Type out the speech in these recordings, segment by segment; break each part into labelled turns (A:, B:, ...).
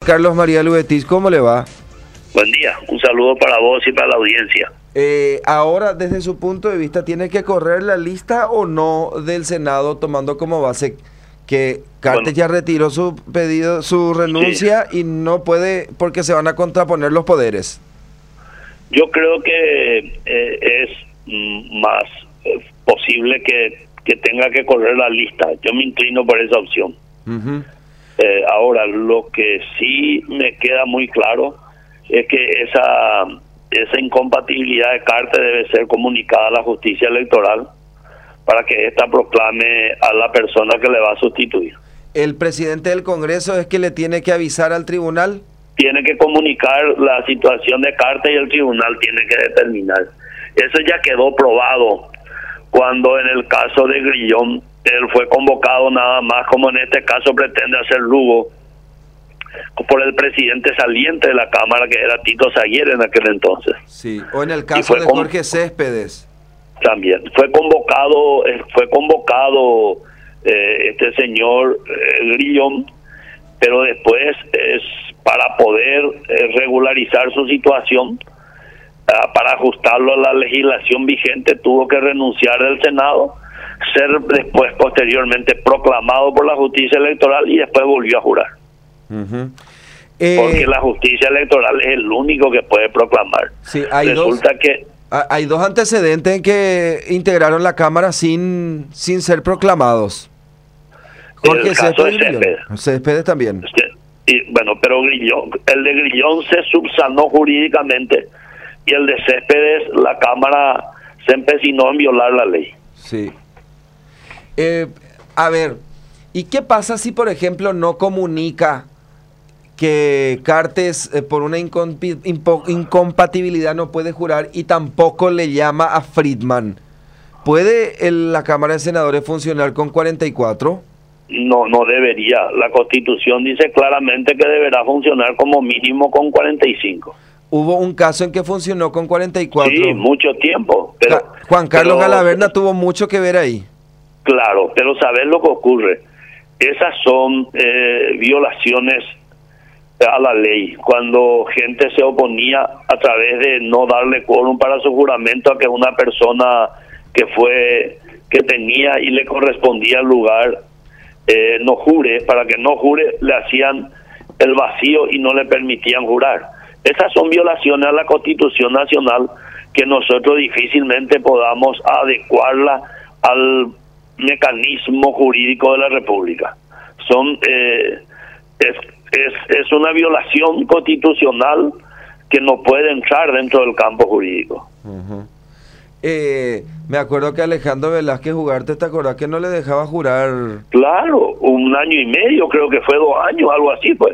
A: Carlos María Lubetis, ¿cómo le va?
B: Buen día, un saludo para vos y para la audiencia.
A: Ahora, desde su punto de vista, ¿tiene que correr la lista o no del Senado, tomando como base que Cartes ya retiró su pedido, su renuncia, y no puede porque se van a contraponer los poderes?
B: Yo creo que es más posible que tenga que correr la lista. Yo me inclino por esa opción. Ahora, lo que sí me queda muy claro es que esa incompatibilidad de Cartes debe ser comunicada a la justicia electoral para que ésta proclame a la persona que le va a sustituir.
A: ¿El presidente del Congreso es que le tiene que avisar al tribunal?
B: Tiene que comunicar la situación de Cartes y el tribunal tiene que determinar. Eso ya quedó probado cuando en el caso de Grillón él fue convocado nada más, como en este caso pretende hacer Lugo, por el presidente saliente de la Cámara, que era Tito Saguier en aquel entonces.
A: Sí, o en el caso de Jorge Céspedes.
B: También fue convocado este señor Grillón, pero después para poder regularizar su situación, para ajustarlo a la legislación vigente, tuvo que renunciar del Senado, ser después posteriormente proclamado por la justicia electoral y después volvió a jurar. Porque la justicia electoral es el único que puede proclamar.
A: Sí,
B: hay
A: dos antecedentes en que integraron la Cámara sin ser proclamados. Jorge Céspedes también.
B: Pero el de Grillón se subsanó jurídicamente y el de Céspedes, la Cámara se empecinó en violar la ley.
A: Sí. A ver, ¿y qué pasa si, por ejemplo, no comunica que Cartes por una incompatibilidad no puede jurar y tampoco le llama a Friedman? ¿Puede la Cámara de Senadores funcionar con 44?
B: No debería. La Constitución dice claramente que deberá funcionar como mínimo con 45.
A: Hubo un caso en que funcionó con 44.
B: Sí, mucho tiempo. Pero
A: Juan Carlos Galaverna tuvo mucho que ver ahí.
B: Claro, pero ¿sabes lo que ocurre? Esas son violaciones a la ley. Cuando gente se oponía a través de no darle quórum para su juramento a que una persona que tenía y le correspondía el lugar no jure, para que no jure le hacían el vacío y no le permitían jurar. Esas son violaciones a la Constitución Nacional que nosotros difícilmente podamos adecuarla al mecanismo jurídico de la República. Es una violación constitucional que no puede entrar dentro del campo jurídico.
A: Me acuerdo que Alejandro Velázquez Ugarte, ¿te acordás que no le dejaba jurar?
B: Claro, 1 año y medio, creo que fue 2 años, algo así fue.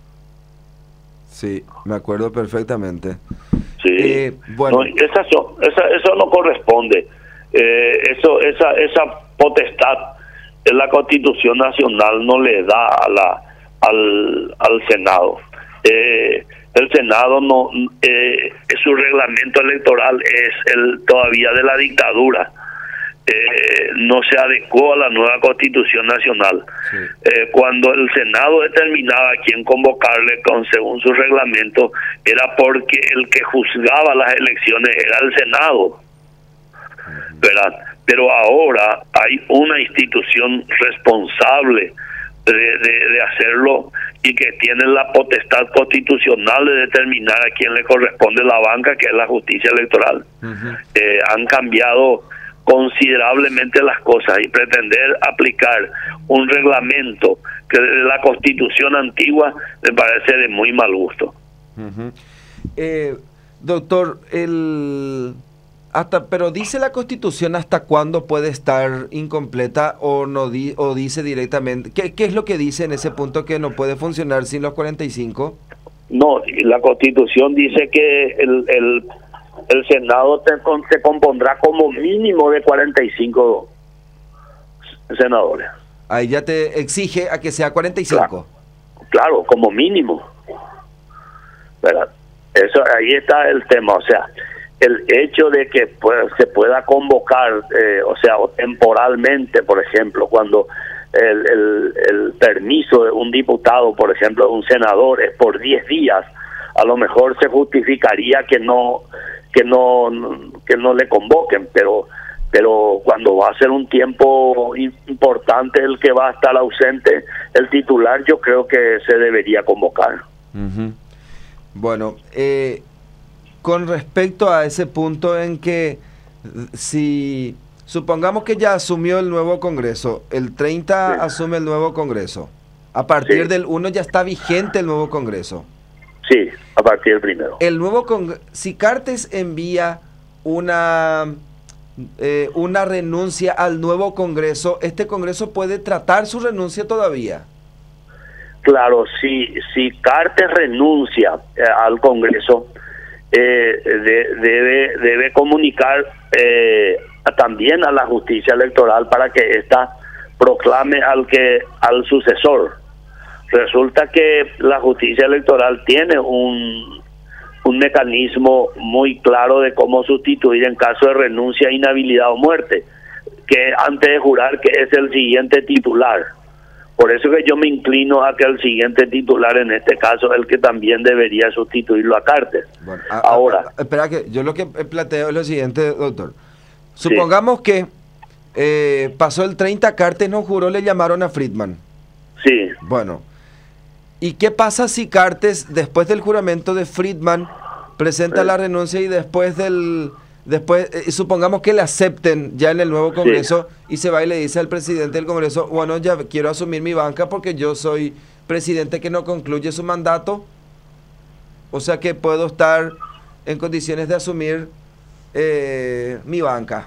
A: Sí, me acuerdo perfectamente.
B: Sí,
A: bueno.
B: No, eso no corresponde. Esa potestad en la Constitución Nacional no le da al Senado. El Senado su reglamento electoral es todavía de la dictadura. No se adecuó a la nueva Constitución Nacional.
A: Sí.
B: Cuando el Senado determinaba a quién convocarle según su reglamento, era porque el que juzgaba las elecciones era el Senado, ¿verdad? Pero ahora hay una institución responsable de hacerlo y que tiene la potestad constitucional de determinar a quién le corresponde la banca, que es la justicia electoral. Han cambiado considerablemente las cosas y pretender aplicar un reglamento que de la Constitución antigua me parece de muy mal gusto.
A: Doctor, pero dice la Constitución hasta cuándo puede estar incompleta o no o dice directamente. ¿Qué es lo que dice en ese punto que no puede funcionar sin los 45?
B: No, la Constitución dice que el Senado se compondrá como mínimo de 45 senadores.
A: Ahí ya te exige a que sea 45.
B: Claro, como mínimo. ¿Verdad? Ahí está el tema, o sea, el hecho de que se pueda convocar, o temporalmente, por ejemplo, cuando el permiso de un diputado, por ejemplo, un senador, es por 10 días, a lo mejor se justificaría que no le convoquen, pero cuando va a ser un tiempo importante el que va a estar ausente el titular, yo creo que se debería convocar.
A: Bueno, con respecto a ese punto en que si supongamos que ya asumió el nuevo Congreso, el 30 asume el nuevo Congreso, a partir del 1 ya está vigente el nuevo Congreso.
B: Sí, a partir del 1.
A: El nuevo si Cartes envía una renuncia al nuevo Congreso, ¿este Congreso puede tratar su renuncia todavía?
B: Claro, si Cartes renuncia al Congreso, debe comunicar también a la justicia electoral para que ésta proclame al sucesor. Resulta que la justicia electoral tiene un mecanismo muy claro de cómo sustituir en caso de renuncia, inhabilidad o muerte, que antes de jurar que es el siguiente titular. Por eso que yo me inclino a que el siguiente titular, en este caso, el que también debería sustituirlo a Cartes.
A: Bueno, ahora, espera, que yo lo que planteo es lo siguiente, doctor. Supongamos que pasó el 30, Cartes no juró, le llamaron a Friedman. Sí. Bueno, ¿y qué pasa si Cartes, después del juramento de Friedman, presenta la renuncia y después supongamos que le acepten ya en el nuevo Congreso y se va y le dice al presidente del Congreso, bueno, ya quiero asumir mi banca porque yo soy presidente que no concluye su mandato, o sea que puedo estar en condiciones de asumir mi banca?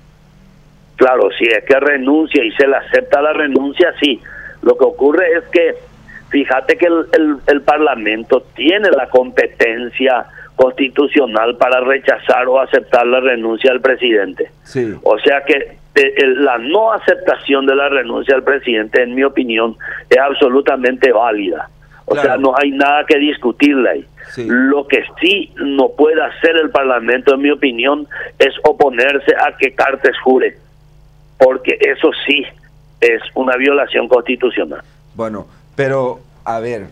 B: Claro, si es que renuncia y se le acepta la renuncia, sí. Lo que ocurre es que, fíjate que el Parlamento tiene la competencia constitucional para rechazar o aceptar la renuncia del presidente. Sí. O sea que la no aceptación de la renuncia del presidente, en mi opinión, es absolutamente válida. O sea, no hay nada que discutirle ahí. Sí. Lo que sí no puede hacer el Parlamento, en mi opinión, es oponerse a que Cartes jure, porque eso sí es una violación constitucional.
A: Bueno, pero a ver,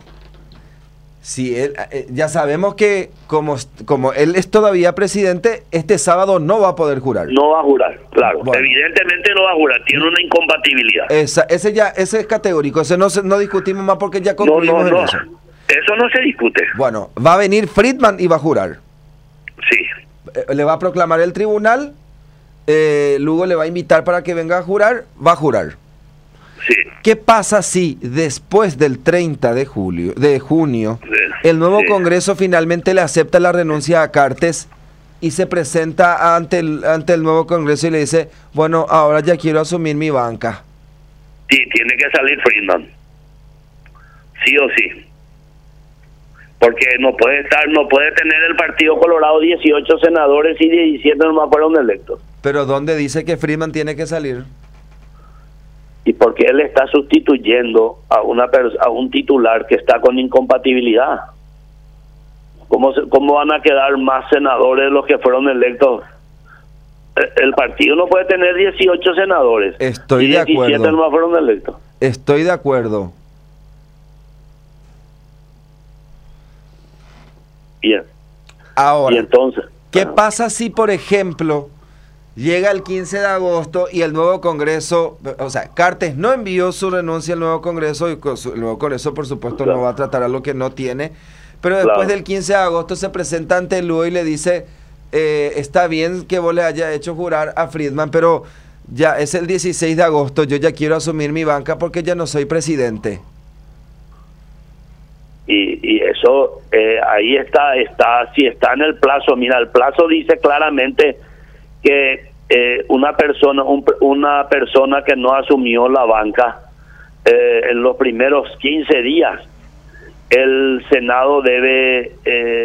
A: si él, ya sabemos que como él es todavía presidente, este sábado no va a poder jurar.
B: No va a jurar, claro. Bueno, evidentemente no va a jurar, tiene una incompatibilidad.
A: Ese es categórico, ese no discutimos más porque ya concluimos en eso.
B: Eso no se discute.
A: Bueno, va a venir Friedman y va a jurar.
B: Sí.
A: Le va a proclamar el tribunal, luego le va a invitar para que venga a jurar, va a jurar.
B: Sí.
A: ¿Qué pasa si después del 30 de junio, el nuevo Congreso finalmente le acepta la renuncia a Cartes y se presenta ante el nuevo Congreso y le dice, bueno, ahora ya quiero asumir mi banca?
B: Sí, tiene que salir Friedman. Sí o sí. Porque no puede tener el Partido Colorado 18 senadores y 17 nomás fueron electos.
A: ¿Pero dónde dice que Friedman tiene que salir?
B: Y porque él está sustituyendo a un titular que está con incompatibilidad. ¿Cómo van a quedar más senadores de los que fueron electos? El partido no puede tener 18 senadores.
A: Estoy de acuerdo.
B: 17 nomás fueron electos.
A: Estoy de acuerdo.
B: Bien.
A: Ahora,
B: y entonces,
A: ¿qué pasa si, por ejemplo, llega el 15 de agosto y el nuevo Congreso, o sea, Cartes no envió su renuncia al nuevo Congreso y el nuevo Congreso, por supuesto, no va a tratar a lo que no tiene, pero después del 15 de agosto se presenta ante el y le dice, está bien que vos le haya hecho jurar a Friedman, pero ya es el 16 de agosto, yo ya quiero asumir mi banca porque ya no soy presidente.
B: Y eso, ahí si está en el plazo, mira, el plazo dice claramente que una persona que no asumió la banca en los primeros 15 días, el Senado debe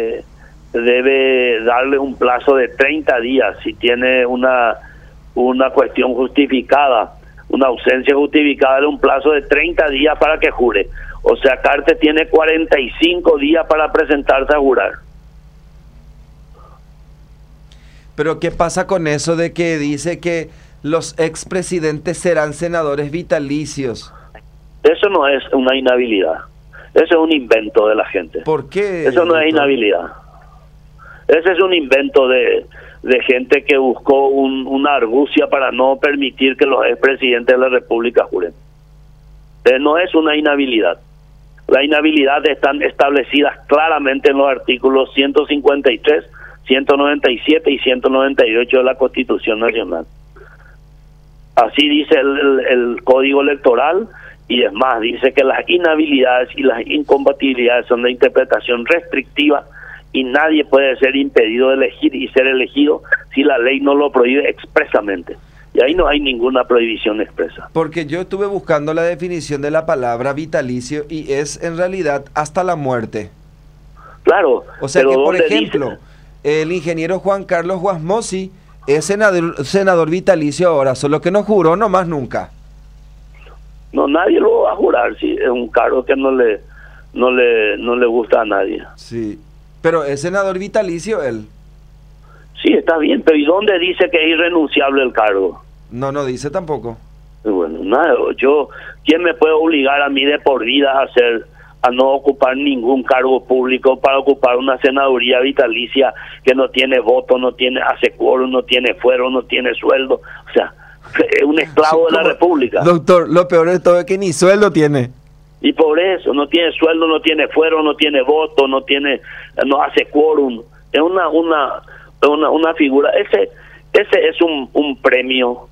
B: darle un plazo de 30 días si tiene una cuestión justificada, una ausencia justificada, de un plazo de 30 días para que jure. O sea, Cartes tiene 45 días para presentarse a jurar.
A: Pero ¿qué pasa con eso de que dice que los expresidentes serán senadores vitalicios.
B: Eso no es una inhabilidad. Eso es un invento de la gente.
A: ¿Por qué?
B: Eso no es inhabilidad. Ese es un invento de gente que buscó una argucia para no permitir que los expresidentes de la República juren. No es una inhabilidad. Las inhabilidades están establecidas claramente en los artículos 153, 197 y 198 de la Constitución Nacional. Así dice el Código Electoral, y es más, dice que las inhabilidades y las incompatibilidades son de interpretación restrictiva y nadie puede ser impedido de elegir y ser elegido si la ley no lo prohíbe expresamente. Y ahí no hay ninguna prohibición expresa.
A: Porque yo estuve buscando la definición de la palabra vitalicio y es en realidad hasta la muerte.
B: Claro.
A: O sea que, por ejemplo, el ingeniero Juan Carlos Guasmosi es senador vitalicio ahora, solo que no juró nomás nunca.
B: No, nadie lo va a jurar, si es un cargo que no le gusta a nadie.
A: Sí, pero es senador vitalicio él.
B: Sí, está bien, pero ¿y dónde dice que es irrenunciable el cargo?
A: No dice tampoco.
B: Bueno, nada, ¿quién me puede obligar a mí de por vida a no ocupar ningún cargo público para ocupar una senaduría vitalicia que no tiene voto, no hace quórum, no tiene fuero, no tiene sueldo? O sea, es un esclavo de la República.
A: Doctor, lo peor de todo es que ni sueldo tiene.
B: Y por eso, no tiene sueldo, no tiene fuero, no tiene voto, no hace quórum. Es una figura. Ese es un premio,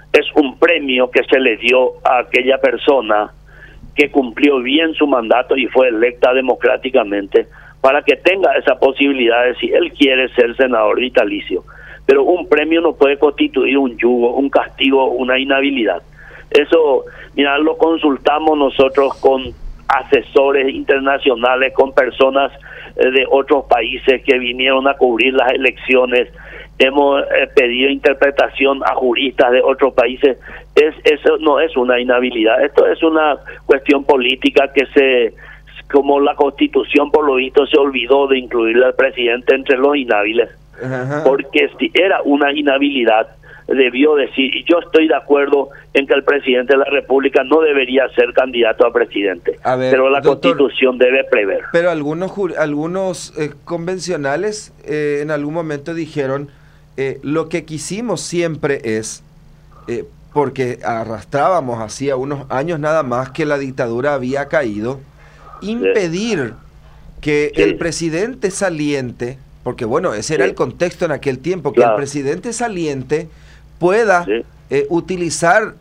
B: que se le dio a aquella persona que cumplió bien su mandato y fue electa democráticamente para que tenga esa posibilidad de si él quiere ser senador vitalicio. Pero un premio no puede constituir un yugo, un castigo, una inhabilidad. Eso, mira, lo consultamos nosotros con asesores internacionales, con personas de otros países que vinieron a cubrir las elecciones. Hemos pedido interpretación a juristas de otros países. Eso no es una inhabilidad. Esto es una cuestión política como la Constitución por lo visto se olvidó de incluir al presidente entre los inhábiles. Ajá. Porque si era una inhabilidad, debió decir, y yo estoy de acuerdo en que el presidente de la República no debería ser candidato a presidente, pero la doctor, Constitución debe prever.
A: Pero algunos convencionales en algún momento dijeron, lo que quisimos siempre es, porque arrastrábamos hacía unos años nada más que la dictadura había caído, impedir que el presidente saliente, porque bueno, ese era el contexto en aquel tiempo, que el presidente saliente pueda utilizar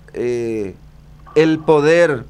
A: el poder,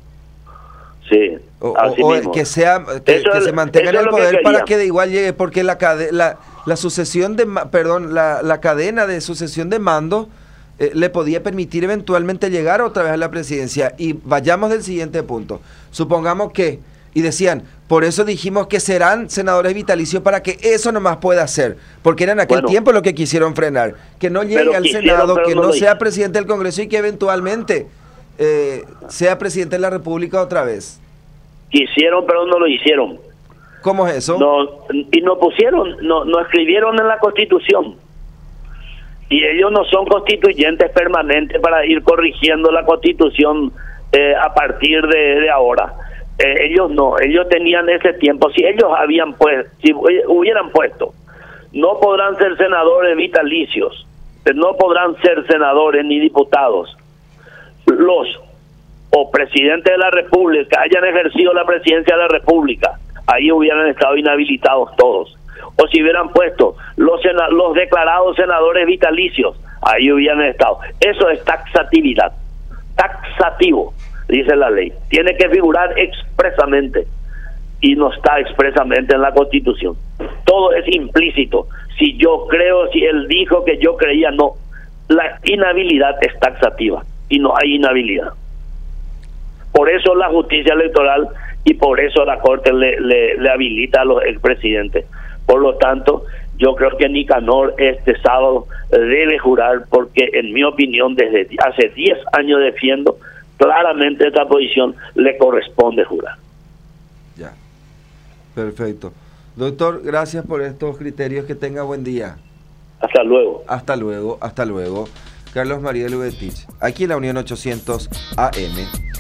A: o que se mantenga en el poder para que de igual llegue, porque la sucesión de la cadena de sucesión de mando le podía permitir eventualmente llegar otra vez a la presidencia. Y vayamos del siguiente punto. Supongamos que, y decían, por eso dijimos que serán senadores vitalicios para que eso nomás pueda hacer, porque era en aquel tiempo lo que quisieron frenar, que no llegue al Senado, que no sea presidente del Congreso y que eventualmente sea presidente de la República otra vez.
B: Quisieron, pero no lo hicieron.
A: ¿Cómo es eso?
B: No escribieron en la Constitución. Y ellos no son constituyentes permanentes para ir corrigiendo la Constitución a partir de ahora. Ellos tenían ese tiempo. Si ellos hubieran puesto, no podrán ser senadores vitalicios, no podrán ser senadores ni diputados o presidentes de la República hayan ejercido la presidencia de la República, ahí hubieran estado inhabilitados todos. O si hubieran puesto los declarados senadores vitalicios, ahí hubieran estado. Eso es taxatividad, taxativo, dice la ley. Tiene que figurar expresamente y no está expresamente en la Constitución. Todo es implícito. Si yo creo, si él dijo que yo creía, no. La inhabilidad es taxativa y no hay inhabilidad. Por eso la justicia electoral y por eso la Corte le habilita a los expresidentes. Por lo tanto, yo creo que Nicanor este sábado debe jurar, porque en mi opinión desde hace 10 años defiendo claramente esta posición, le corresponde jurar.
A: Ya, perfecto. Doctor, gracias por estos criterios, que tenga buen día.
B: Hasta luego.
A: Hasta luego, hasta luego. Carlos María Lubetich, aquí en la Unión 800 AM.